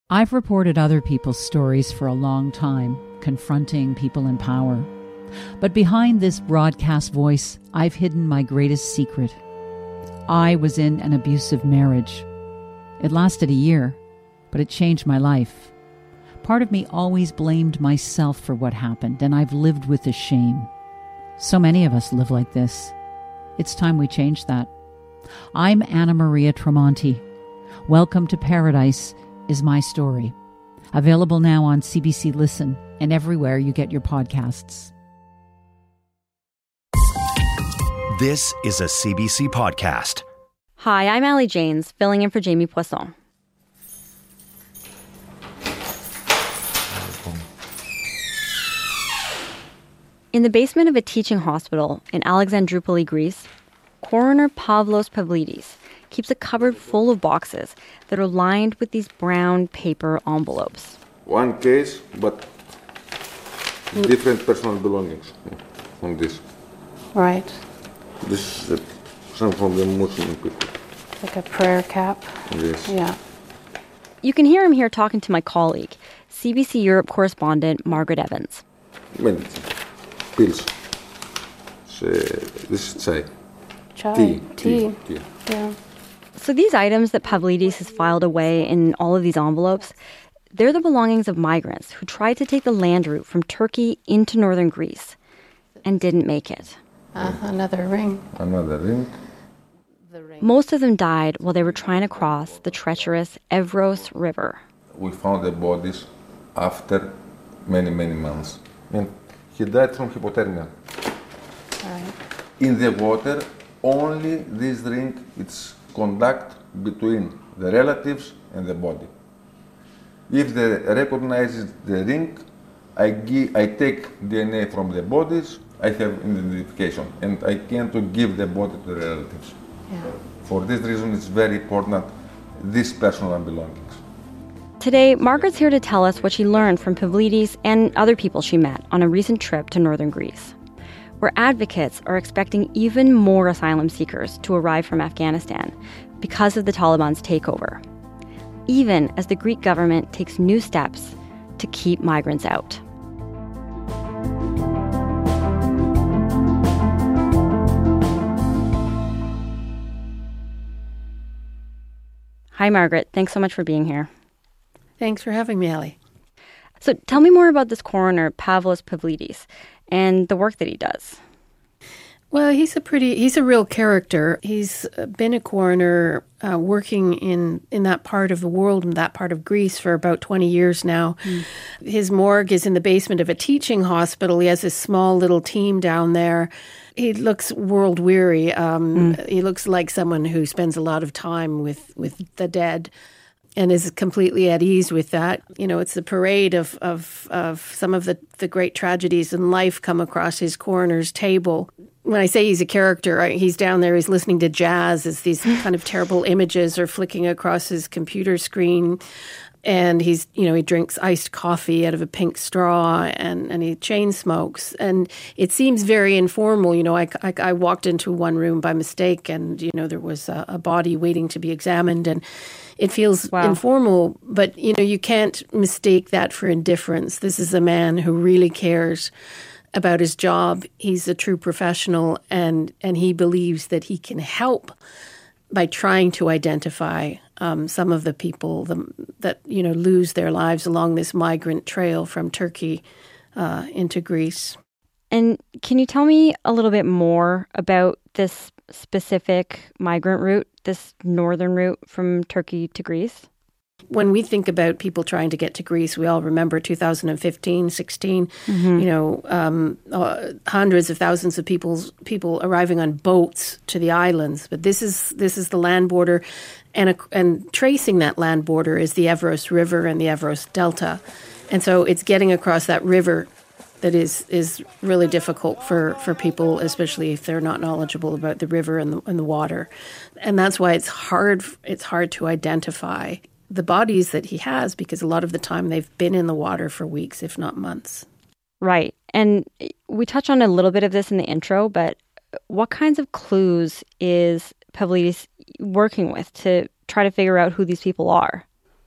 I've reported other people's stories for a long time, confronting people in power. But behind this broadcast voice, I've hidden my greatest secret. I was in an abusive marriage. It lasted a year, but it changed my life. Part of me always blamed myself for what happened, and I've lived with the shame. So many of us live like this. It's time we change that. I'm Anna Maria Tremonti. Welcome to Paradise is my story. Available now on CBC Listen and everywhere you get your podcasts. This is a CBC podcast. Hi, I'm Allie Janes, filling in for Jamie Poisson. In the basement of a teaching hospital in Alexandroupoli, Greece, coroner Pavlos Pavlidis keeps a cupboard full of boxes that are lined with these brown paper envelopes. One case, but different personal belongings on this. Right. This is some from the Muslim people. Like a prayer cap. Yes. Yeah. You can hear him here talking to my colleague, CBC Europe correspondent Margaret Evans. Medicine. Pills. This is chai. Chai. Tea. Yeah. So these items that Pavlidis has filed away in all of these envelopes, they're the belongings of migrants who tried to take the land route from Turkey into northern Greece and didn't make it. Another ring. Another ring. Most of them died while they were trying to cross the treacherous Evros River. We found the bodies after many months. And he died from hypothermia. All right. In the water, only this ring, it's contact between the relatives and the body. If they recognize the ring, I take DNA from the bodies, I have identification, and I can to give the body to the relatives. Yeah. For this reason, it's very important, these personal belongings. Today, Margaret's here to tell us what she learned from Pavlidis and other people she met on a recent trip to northern Greece, where advocates are expecting even more asylum seekers to arrive from Afghanistan because of the Taliban's takeover, even as the Greek government takes new steps to keep migrants out. Hi, Margaret. Thanks so much for being here. Thanks for having me, Allie. So tell me more about this coroner, Pavlos Pavlidis, and the work that he does. Well, he's a real character. He's been a coroner working in that part of the world, in that part of Greece, for about 20 years now. His morgue is in the basement of a teaching hospital. He has a small little team down there. He looks world-weary. He looks like someone who spends a lot of time with the dead and is completely at ease with that. You know, it's the parade of some of the great tragedies in life come across his coroner's table. When I say he's a character, he's down there, he's listening to jazz as these kind of terrible images are flicking across his computer screen. And he drinks iced coffee out of a pink straw and he chain smokes. And it seems very informal. You know, I walked into one room by mistake and, there was a body waiting to be examined. And it feels informal, but, you can't mistake that for indifference. This is a man who really cares about his job. He's a true professional and he believes that he can help by trying to identify some of the people that lose their lives along this migrant trail from Turkey into Greece. And can you tell me a little bit more about this specific migrant route, this northern route from Turkey to Greece? When we think about people trying to get to Greece, we all remember 2015, 16, hundreds of thousands of people arriving on boats to the islands. But this is the land border, and tracing that land border is the Evros River and the Evros Delta. And so it's getting across that river that is really difficult for people, especially if they're not knowledgeable about the river and the water. And that's why it's hard to identify the bodies that he has, because a lot of the time they've been in the water for weeks, if not months. Right. And we touched on a little bit of this in the intro, but what kinds of clues is Pavlidis working with to try to figure out who these people are?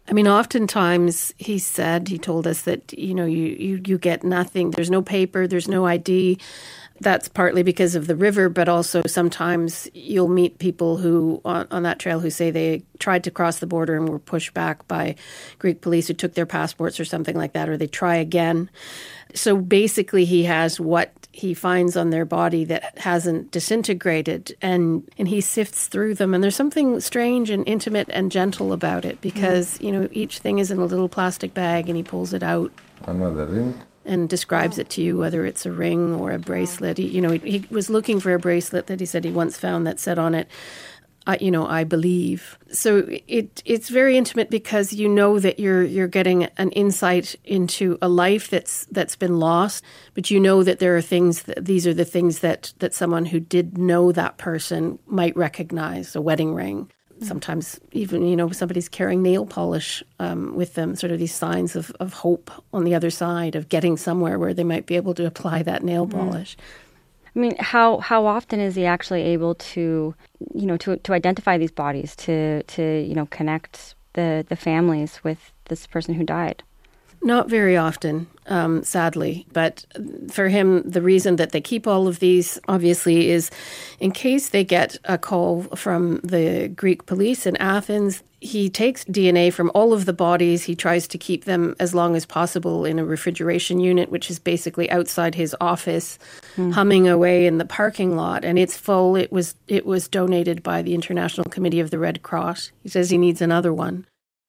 I mean, oftentimes he told us that, you get nothing. There's no paper, there's no ID. That's partly because of the river, but also sometimes you'll meet people who on that trail who say they tried to cross the border and were pushed back by Greek police who took their passports or something like that, or they try again. So basically he has what he finds on their body that hasn't disintegrated, and he sifts through them. And there's something strange and intimate and gentle about it because, each thing is in a little plastic bag and he pulls it out. Another ring. And describes it to you, whether it's a ring or a bracelet. He was looking for a bracelet that he said he once found that said on it, I believe. So it's very intimate because you know that you're getting an insight into a life that's been lost, but you know that there are things, these are the things that someone who did know that person might recognize, a wedding ring. Sometimes even, somebody's carrying nail polish with them, sort of these signs of hope on the other side of getting somewhere where they might be able to apply that nail polish. I mean, how often is he actually able to, to identify these bodies, to connect the families with this person who died? Not very often, sadly. But for him, the reason that they keep all of these, obviously, is in case they get a call from the Greek police in Athens, he takes DNA from all of the bodies. He tries to keep them as long as possible in a refrigeration unit, which is basically outside his office, humming away in the parking lot. And it's full. It was donated by the International Committee of the Red Cross. He says he needs another one.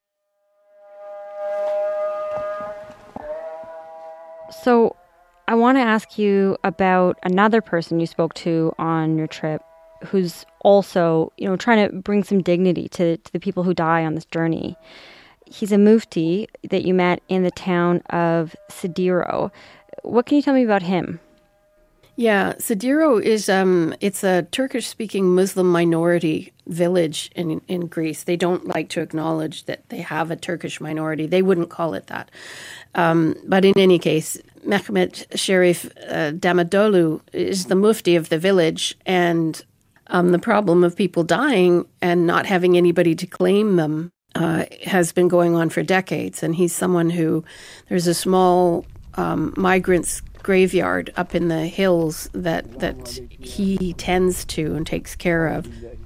So I want to ask you about another person you spoke to on your trip who's also, trying to bring some dignity to the people who die on this journey. He's a mufti that you met in the town of Sediro. What can you tell me about him? Yeah, Sediro is it's a Turkish-speaking Muslim minority village in Greece. They don't like to acknowledge that they have a Turkish minority. They wouldn't call it that. But in any case, Mehmet Sherif Damadolu is the mufti of the village, and the problem of people dying and not having anybody to claim them has been going on for decades. And he's someone who, there's a small migrants graveyard up in the hills that he tends to and takes care of.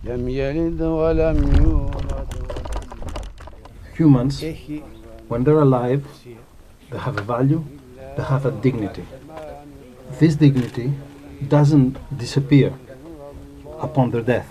Humans, when they're alive, they have a value, they have a dignity. This dignity doesn't disappear upon their death.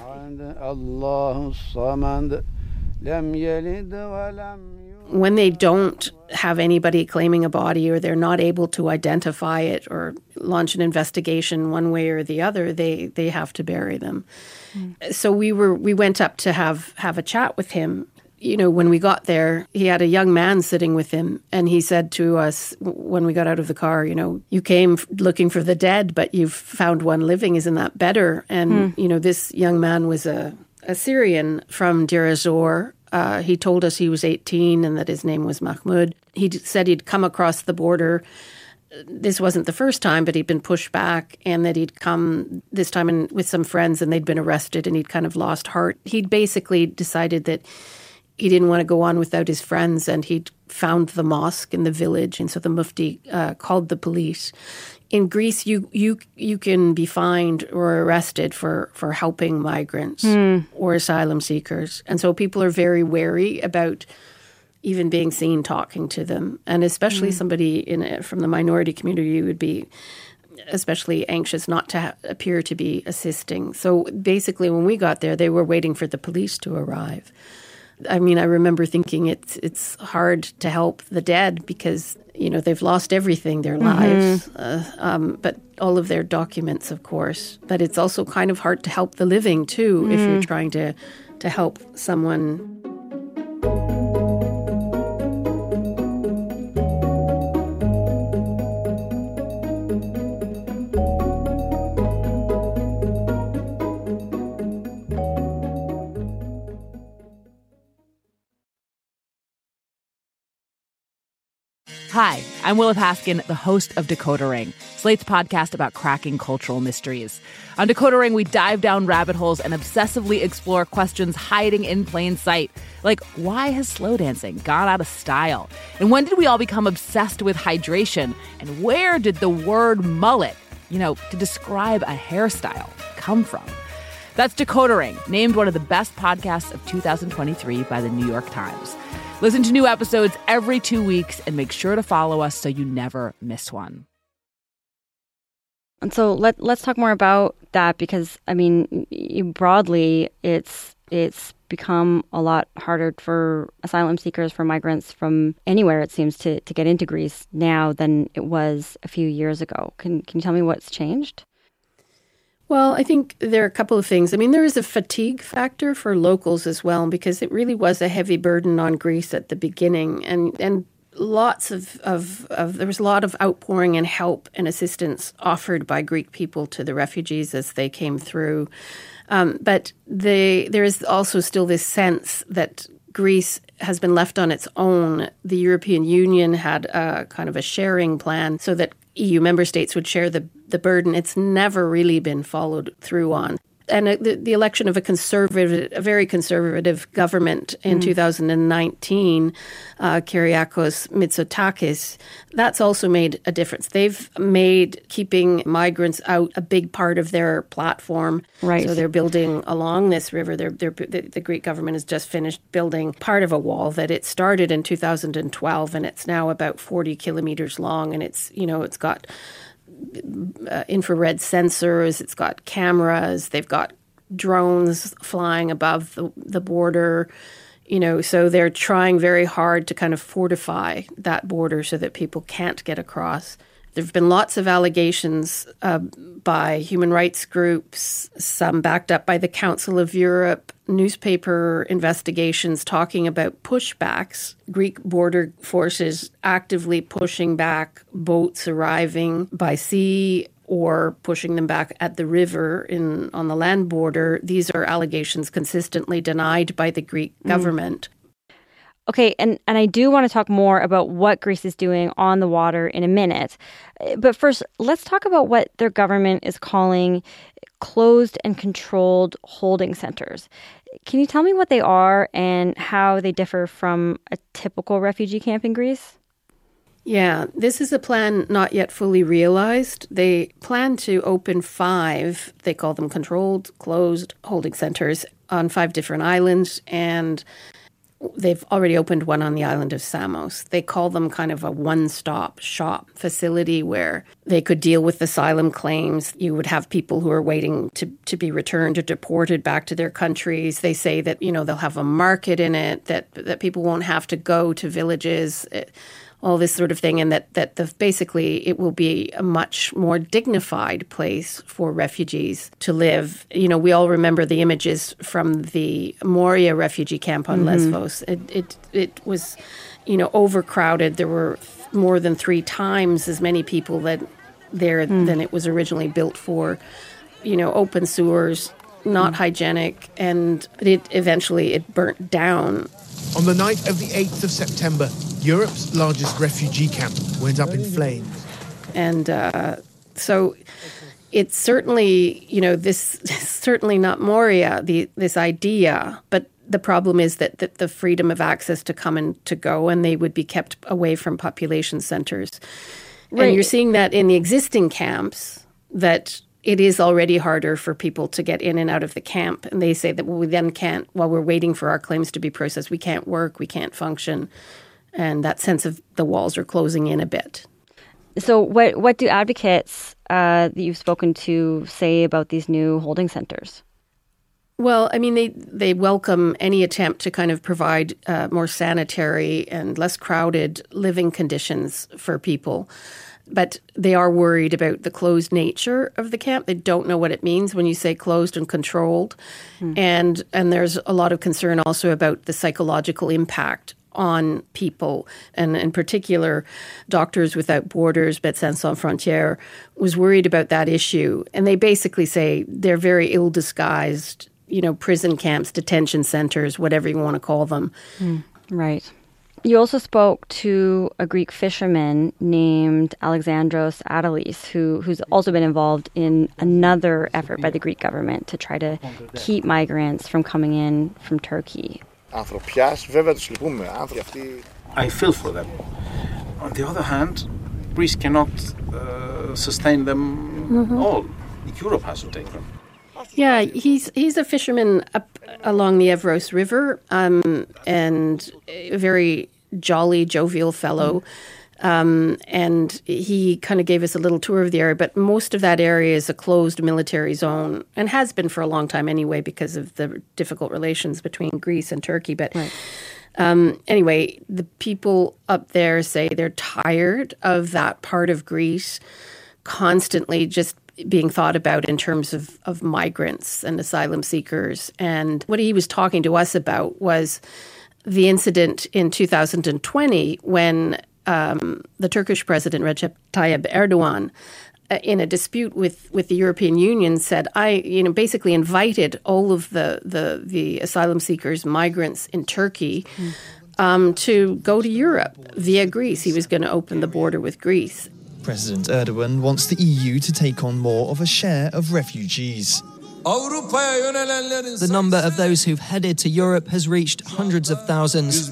When they don't have anybody claiming a body, or they're not able to identify it or launch an investigation one way or the other, they have to bury them. So we went up to have a chat with him. When we got there, he had a young man sitting with him, and he said to us when we got out of the car, you came looking for the dead, but you've found one living. Isn't that better? And, this young man was a Syrian from Deir ez-Zor. He told us he was 18 and that his name was Mahmoud. He said he'd come across the border. This wasn't the first time, but he'd been pushed back, and that he'd come this time with some friends, and they'd been arrested, and he'd kind of lost heart. He'd basically decided that he didn't want to go on without his friends, and he'd found the mosque in the village, and so the mufti called the police. In Greece, you can be fined or arrested for helping migrants or asylum seekers. And so people are very wary about even being seen talking to them. And especially somebody from the minority community would be especially anxious not to appear to be assisting. So basically when we got there, they were waiting for the police to arrive. I mean, I remember thinking it's hard to help the dead because, they've lost everything, their lives, but all of their documents, of course. But it's also kind of hard to help the living, too, if you're trying to help someone. Hi, I'm Willa Paskin, the host of Decoder Ring, Slate's podcast about cracking cultural mysteries. On Decoder Ring, we dive down rabbit holes and obsessively explore questions hiding in plain sight. Like, why has slow dancing gone out of style? And when did we all become obsessed with hydration? And where did the word mullet, to describe a hairstyle, come from? That's Decoder Ring, named one of the best podcasts of 2023 by the New York Times. Listen to new episodes every 2 weeks and make sure to follow us so you never miss one. And so let's talk more about that because, broadly, it's become a lot harder for asylum seekers, for migrants from anywhere, it seems, to get into Greece now than it was a few years ago. Can you tell me what's changed? Well, I think there are a couple of things. There is a fatigue factor for locals as well, because it really was a heavy burden on Greece at the beginning, and lots of there was a lot of outpouring and help and assistance offered by Greek people to the refugees as they came through. But there is also still this sense that Greece has been left on its own. The European Union had a kind of a sharing plan so that EU member states would share the burden. It's never really been followed through on. And the election of a very conservative government in 2019, Kyriakos Mitsotakis, that's also made a difference. They've made keeping migrants out a big part of their platform. Right. So they're building along this river. The Greek government has just finished building part of a wall that it started in 2012, and it's now about 40 kilometers long, and it's got infrared sensors, it's got cameras, they've got drones flying above the border, so they're trying very hard to kind of fortify that border so that people can't get across. There have been lots of allegations by human rights groups, some backed up by the Council of Europe, newspaper investigations talking about pushbacks, Greek border forces actively pushing back boats arriving by sea or pushing them back at the river on the land border. These are allegations consistently denied by the Greek government. Okay, and I do want to talk more about what Greece is doing on the water in a minute. But first, let's talk about what their government is calling closed and controlled holding centers. Can you tell me what they are and how they differ from a typical refugee camp in Greece? Yeah, this is a plan not yet fully realized. They plan to open 5, they call them controlled, closed holding centers on 5 different islands, and they've already opened one on the island of Samos. They call them kind of a one-stop shop facility where they could deal with asylum claims. You would have people who are waiting to be returned or deported back to their countries. They say that, they'll have a market in it, that people won't have to go to villages, all this sort of thing, and that basically it will be a much more dignified place for refugees to live. We all remember the images from the Moria refugee camp on Lesbos. It was, overcrowded. There were more than 3 times as many people than it was originally built for. Open sewers, not hygienic, and it eventually burnt down. On the night of the 8th of September, Europe's largest refugee camp went up in flames. And so it's certainly, this is certainly not Moria, this idea, but the problem is that the freedom of access to come and to go, and they would be kept away from population centers. Right. And you're seeing that in the existing camps, that it is already harder for people to get in and out of the camp. And they say that we then can't, while we're waiting for our claims to be processed, we can't work, we can't function. And that sense of the walls are closing in a bit. So what do advocates that you've spoken to say about these new holding centers? Well, they welcome any attempt to kind of provide more sanitary and less crowded living conditions for people. But they are worried about the closed nature of the camp. They don't know what it means when you say closed and controlled. And there's a lot of concern also about the psychological impact on people. And in particular, Doctors Without Borders, Médecins Sans Frontières, was worried about that issue. And they basically say they're very ill-disguised, prison camps, detention centers, whatever you want to call them. Right. You also spoke to a Greek fisherman named Alexandros Adalis, who's also been involved in another effort by the Greek government to try to keep migrants from coming in from Turkey. I feel for them. On the other hand, Greece cannot sustain them all. Europe has to take them. Yeah, he's a fisherman up along the Evros River, and a very jolly, jovial fellow. And he kind of gave us a little tour of the area, but most of that area is a closed military zone, and has been for a long time anyway because of the difficult relations between Greece and Turkey. But anyway, the people up there say they're tired of that part of Greece constantly just being thought about in terms of migrants and asylum seekers. And what he was talking to us about was the incident in 2020 when the Turkish president, Recep Tayyip Erdogan, in a dispute with the European Union, said, I basically invited all of the asylum seekers, migrants in Turkey to go to Europe via Greece. He was going to open the border with Greece. President Erdogan wants the EU to take on more of a share of refugees. The number of those who've headed to Europe has reached hundreds of thousands.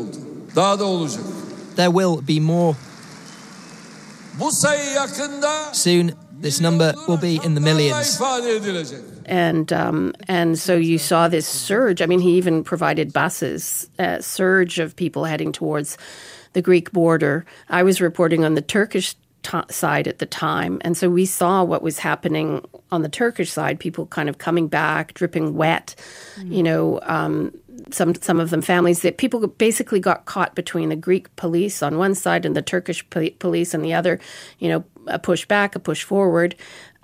There will be more. Soon, this number will be in the millions. And so you saw this surge. I mean, he even provided buses, a surge of people heading towards the Greek border. I was reporting on the Turkish side at the time, and so we saw what was happening on the Turkish side, people kind of coming back, dripping wet, some of them families, that people basically got caught between the Greek police on one side and the Turkish police on the other, a push back, a push forward.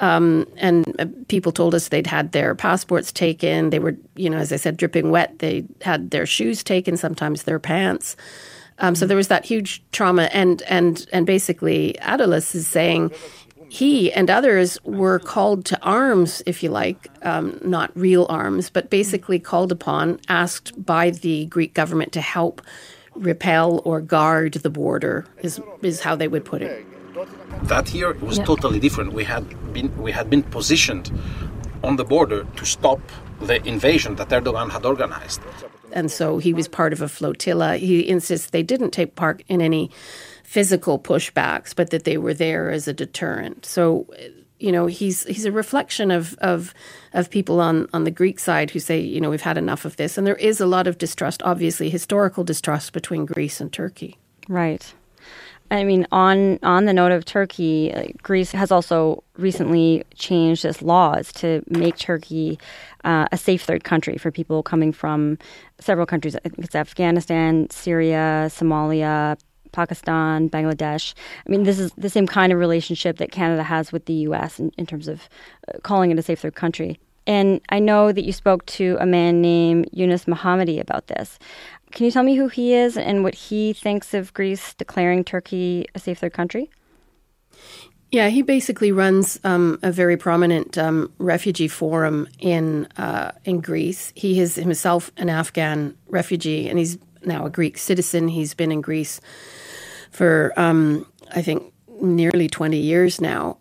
And people told us they'd had their passports taken. They were, as I said, dripping wet. They had their shoes taken, sometimes their pants. So there was that huge trauma. And basically, Adalis is saying he and others were called to arms, if you like, not real arms, but basically called upon, asked by the Greek government to help repel or guard the border, is how they would put it. That year it was totally different. We had been positioned on the border to stop the invasion that Erdogan had organized. And so he was part of a flotilla. He insists they didn't take part in any physical pushbacks, but that they were there as a deterrent. So, he's a reflection of people on the Greek side who say, we've had enough of this. And there is a lot of distrust, obviously, historical distrust between Greece and Turkey. Right. I mean, on the note of Turkey, Greece has also recently changed its laws to make Turkey a safe third country for people coming from several countries. I think it's Afghanistan, Syria, Somalia, Pakistan, Bangladesh. I mean, this is the same kind of relationship that Canada has with the U.S. in terms of calling it a safe third country. And I know that you spoke to a man named Yunus Mohammadi about this. Can you tell me who he is and what he thinks of Greece declaring Turkey a safe third country? Yeah, he basically runs a very prominent refugee forum in Greece. He is himself an Afghan refugee, and he's now a Greek citizen. He's been in Greece for, I think, nearly 20 years now.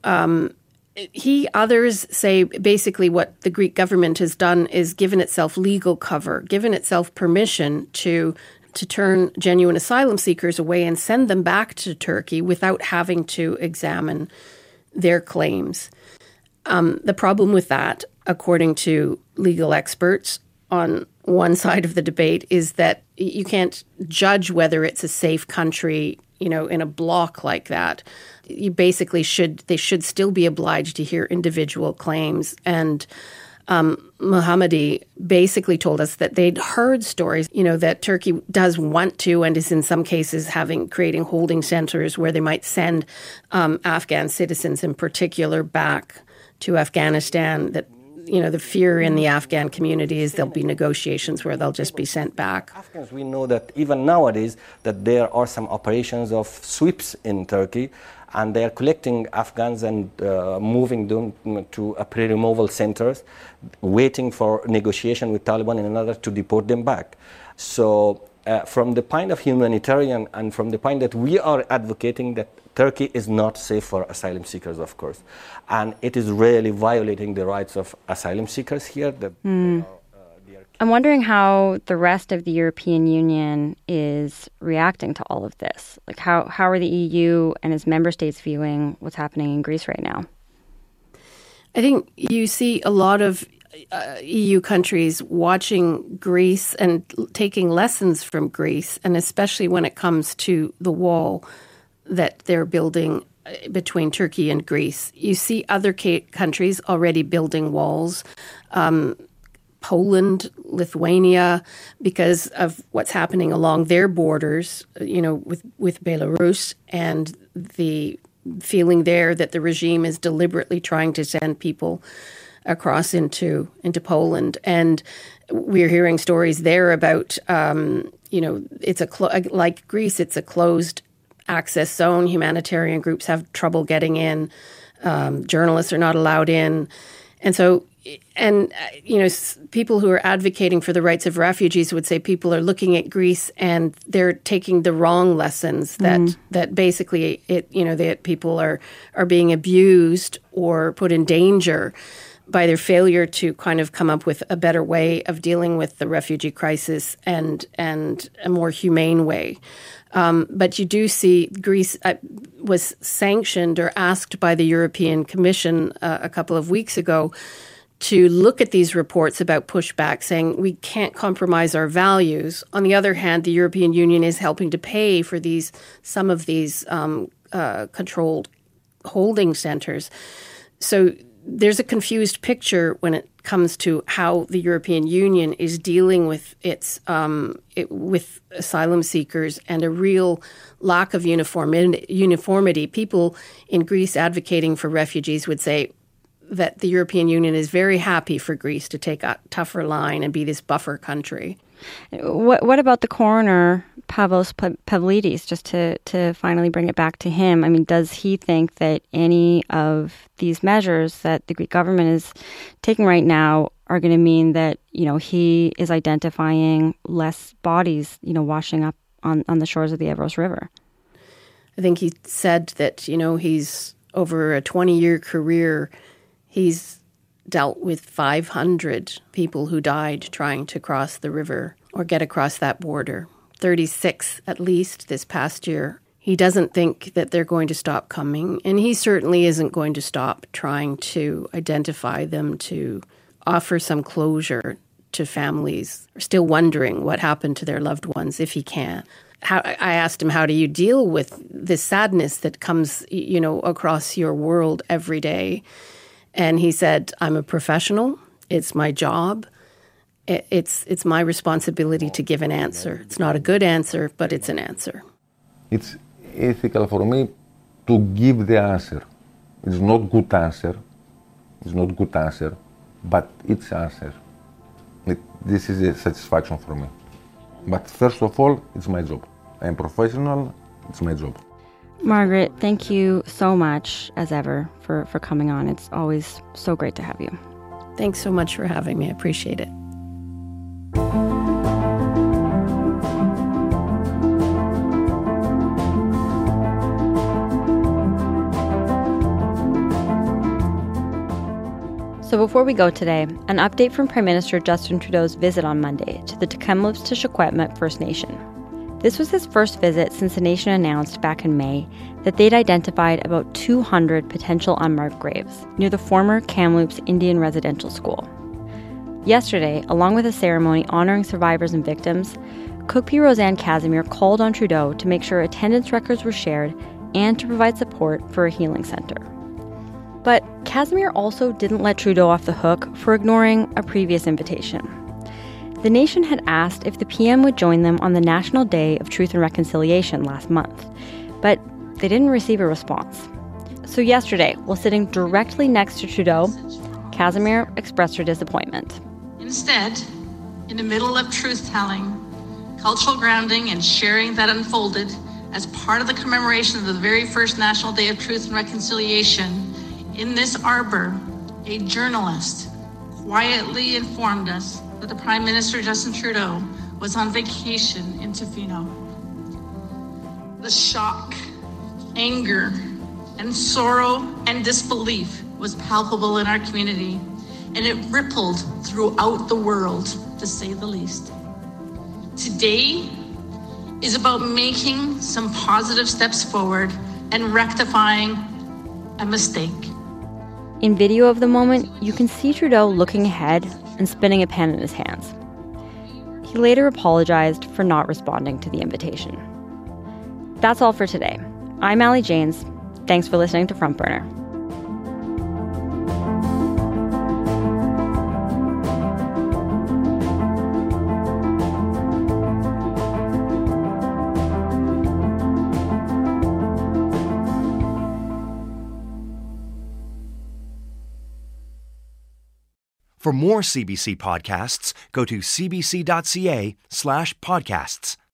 Others say basically what the Greek government has done is given itself legal cover, given itself permission to turn genuine asylum seekers away and send them back to Turkey without having to examine their claims. The problem with that, according to legal experts on one side of the debate, is that you can't judge whether it's a safe country, in a block like that. You basically they should still be obliged to hear individual claims. And Mohammadi basically told us that they'd heard stories, that Turkey does want to and is in some cases creating holding centers where they might send Afghan citizens in particular back to Afghanistan, that the fear in the Afghan community is there'll be negotiations where they'll just be sent back. Afghans, we know that even nowadays that there are some operations of sweeps in Turkey, and they are collecting Afghans and moving them to pre-removal centers, waiting for negotiation with Taliban in order to deport them back. So from the point of humanitarian and from the point that we are advocating that Turkey is not safe for asylum seekers, of course. And it is really violating the rights of asylum seekers here. I'm wondering how the rest of the European Union is reacting to all of this. Like, how are the EU and its member states viewing what's happening in Greece right now? I think you see a lot of EU countries watching Greece and taking lessons from Greece, and especially when it comes to the wall that they're building between Turkey and Greece. You see other countries already building walls. Poland, Lithuania, because of what's happening along their borders, with Belarus, and the feeling there that the regime is deliberately trying to send people across into Poland. And we're hearing stories there about, it's like Greece, it's a closed access zone. Humanitarian groups have trouble getting in. Journalists are not allowed in. And so, people who are advocating for the rights of refugees would say people are looking at Greece and they're taking the wrong lessons, that basically that people are being abused or put in danger by their failure to kind of come up with a better way of dealing with the refugee crisis and a more humane way. But you do see Greece was sanctioned or asked by the European Commission a couple of weeks ago to look at these reports about pushback, saying we can't compromise our values. On the other hand, the European Union is helping to pay for some of these controlled holding centers. So there's a confused picture when it comes to how the European Union is dealing with with asylum seekers, and a real lack of uniformity. People in Greece advocating for refugees would say that the European Union is very happy for Greece to take a tougher line and be this buffer country. What about the coroner, Pavlos Pavlidis, just to finally bring it back to him? I mean, does he think that any of these measures that the Greek government is taking right now are going to mean that, he is identifying less bodies, washing up on the shores of the Evros River? I think he said that, he's over a 20-year career, he's dealt with 500 people who died trying to cross the river or get across that border. 36 at least this past year. He doesn't think that they're going to stop coming, and he certainly isn't going to stop trying to identify them, to offer some closure to families who are still wondering what happened to their loved ones, if he can. I asked him, how do you deal with this sadness that comes, across your world every day? And he said, I'm a professional. It's my job. It's my responsibility to give an answer. It's not a good answer, but it's an answer. It's ethical for me to give the answer. It's not good answer. It's not good answer, but it's answer. This is a satisfaction for me. But first of all, it's my job. I'm professional. It's my job. Margaret, thank you so much, as ever, for coming on. It's always so great to have you. Thanks so much for having me. I appreciate it. So before we go today, an update from Prime Minister Justin Trudeau's visit on Monday to the Tk'emlúps te Secwépemc First Nation. This was his first visit since the nation announced back in May that they'd identified about 200 potential unmarked graves near the former Kamloops Indian Residential School. Yesterday, along with a ceremony honoring survivors and victims, Cookpie Roseanne Casimir called on Trudeau to make sure attendance records were shared and to provide support for a healing center. But Casimir also didn't let Trudeau off the hook for ignoring a previous invitation. The nation had asked if the PM would join them on the National Day of Truth and Reconciliation last month, but they didn't receive a response. So yesterday, while sitting directly next to Trudeau, Casimir expressed her disappointment. Instead, in the middle of truth-telling, cultural grounding and sharing that unfolded as part of the commemoration of the very first National Day of Truth and Reconciliation, in this arbor, a journalist quietly informed us that the Prime Minister, Justin Trudeau, was on vacation in Tofino. The shock, anger, and sorrow and disbelief was palpable in our community, and it rippled throughout the world, to say the least. Today is about making some positive steps forward and rectifying a mistake. In video of the moment, you can see Trudeau looking ahead and spinning a pen in his hands. He later apologized for not responding to the invitation. That's all for today. I'm Allie Janes. Thanks for listening to Front Burner. For more CBC podcasts, go to cbc.ca/podcasts.